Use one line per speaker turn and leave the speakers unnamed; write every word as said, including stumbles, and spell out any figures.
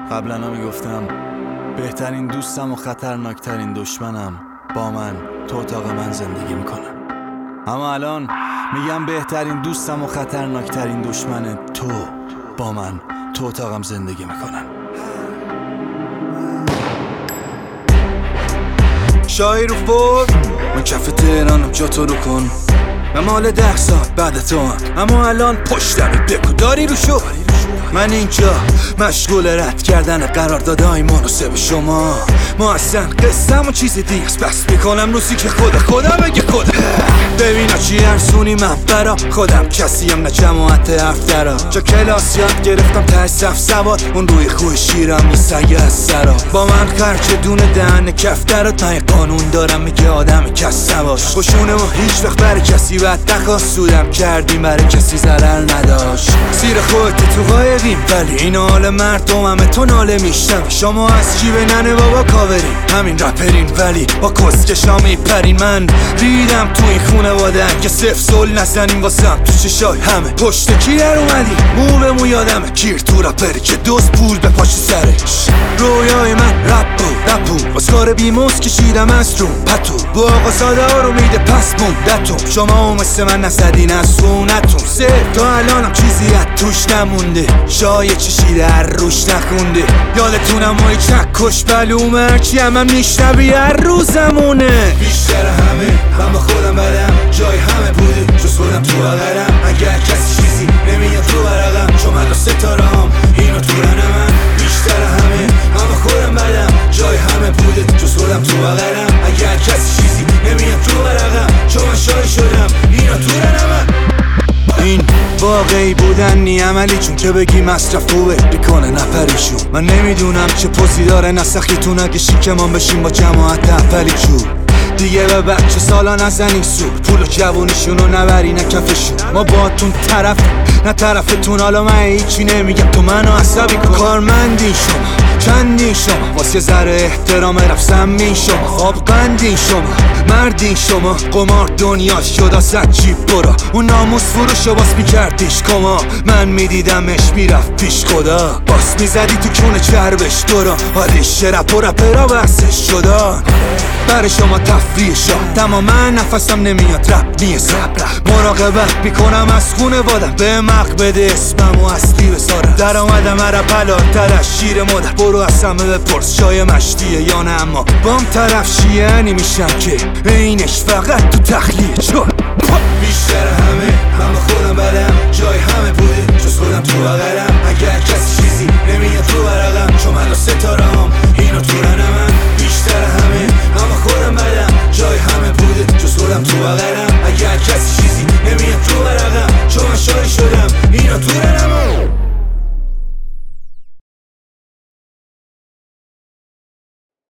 قبلا میگفتم بهترین دوستم و خطرناکترین دشمنم با من تو اتاق من زندگی میکنه، اما الان میگم بهترین دوستم و خطرناکترین دشمن تو با من تو اتاقم زندگی میکنن. شاهی رو فور من کف تهرانم، جا تو رو کن. من مال ده ساعت بعد تو هم، اما الان پشتمی بگو داری رو شو. من اینجا مشغول رد کردن قراردادهای مناسب شما. ما اصلا قصم و چیز دیگه است، بس میکنم روزی که خدا خدا بگه خدا. ببینا چی ارزونی من برا خودم، کسیم نه جماعت افترا. جا کلاس یاد گرفتم ته صف سواد، اون روی خوی شیرم میسگه از سرا. با من خرچ دونه دهن کفترات، من قانون دارم میگه آدم کس سواش. خوشونه ما هیچ وقت برای کسی بد نخواست، سودم کردیم برای کسی ضرر نداشت. زیر خودت تو قایقیم ولی این حال مردم همه تو ناله میشتم. شما از جیب ننه بابا کاورین، همین رپرین ولی با کسکشا میپرین. من ریدم تو این خونواده که صفر سول نزنیم واسم تو چشای همه. پشت کی در اومدی مو به مو یادمه، کیر تو رپری که دوست پول به پاش سرش. رویای من رپ بود رپ بود، کار بیموز کشیدم از رو پتو. با آقا ساده ها رو میده پس موندتون، شما مثل من نزدین از سونتون. سه تا الانم چیزی از توش نمونده، شای چشیده هر روش نخونده. یادتونم مای چکش بلوم هرچی هم هم میشنوی هر روزمونه. بیشتر همه من با خودم بدم، جای همه بوده جز خودم تو بغلم. اگر کسی چیزی نمیاد تو برقم، چون من ستاره هم اینو تو رنمم. بیشتر همه من با خودم بدم، جای همه بوده جز خودم تو بغلم. اگر کسی چیزی نمیاد تو برقم، چون من شای شدم اینو تو رنمم. این واقعی بودن نی عملی، چون که بگی مصرف خوبه بیکنه نپریشون. من نمیدونم چه پوزی داره نسخیتون، اگه شیکمان بشیم با جماعت اولی چون دیگه به بچه سالا نزنین سور. پول و جوونیشونو نبری نه کفشون. ما باتون طرف نه طرفتون، حالا من هیچی نمیگم تو منو عصبی کن. کارمندین شما چندین شما، واسه ذره احترام رفسم این شما. خواب قندین شما مردین شما، قمار دنیا شد آسد جیب برا. اون ناموس فروشو باس میکردیش کما، من میدیدمش میرفت پیش خدا. باس میزدی تو کونه چربش دورا، حالیش رپ و رپرا بحثش شدن. برای شما تفریح شد تماما نفسم نمیاد رپ نیست. مراقبت میکنم از خونه وادم، به مق بده اسمم و اصلی بسارم. در آمدم هر پلاتر از شیر مادر، برو از همه بپرس شای مشتیه یا نه. اما بام طرف شیعنی میشم که اینش فقط تو تخلیه. چون بیشتر همه من با خودم بدم، جای همه بوده